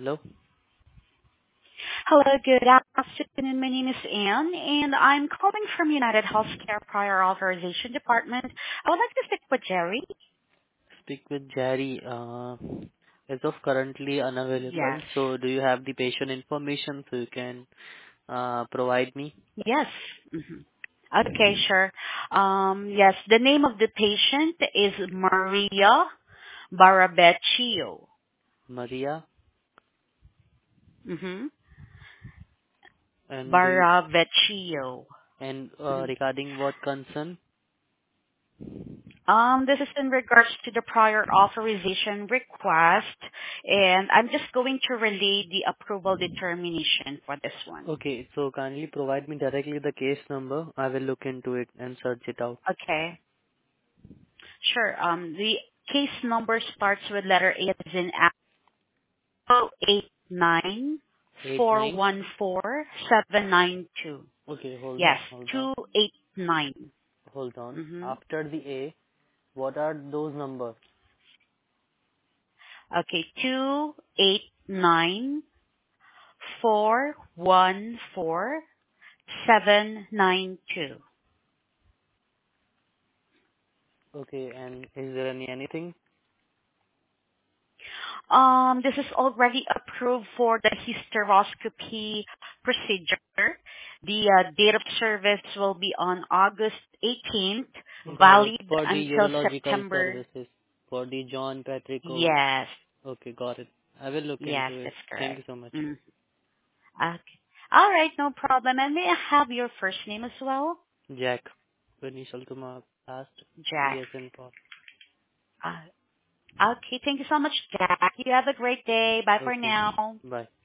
Hello? Hello, good afternoon. My name is Anne, and I'm calling from United Healthcare Prior Authorization Department. I would like to speak with Jerry. Speak with Jerry. As of currently Yes. unavailable, so do you have the patient information so you can provide me? Yes. Okay, sure. Yes, the name of the patient is Maria Barabeccio. Maria, Mm-hmm. and Barabeccio. regarding what concern? This is in regards to the prior authorization request, and I'm just going to relay the approval determination for this one. Okay, so kindly provide me directly the case number. I will look into it and search it out. Okay. Sure. The case number starts with letter A as in Apple, 89. 89414 Okay, hold on, Yes, hold on, 289. hold on. Mm-hmm. After the A, what are those numbers? Okay, 289414792. Okay, and is there anything? This is already approved for the hysteroscopy procedure. The date of service will be on August 18th, valid For the until urological September. services, for the John Patrico. Yes, Okay, got it. I will look yes, into it. that's Thank correct. you so much. Mm. Okay. All right, no problem. And may I have your first name as well? Jack. Initial to my past. Jack. Yes, and Paul. Okay, thank you so much, Jack. You have a great day. Bye for Okay. now. Bye.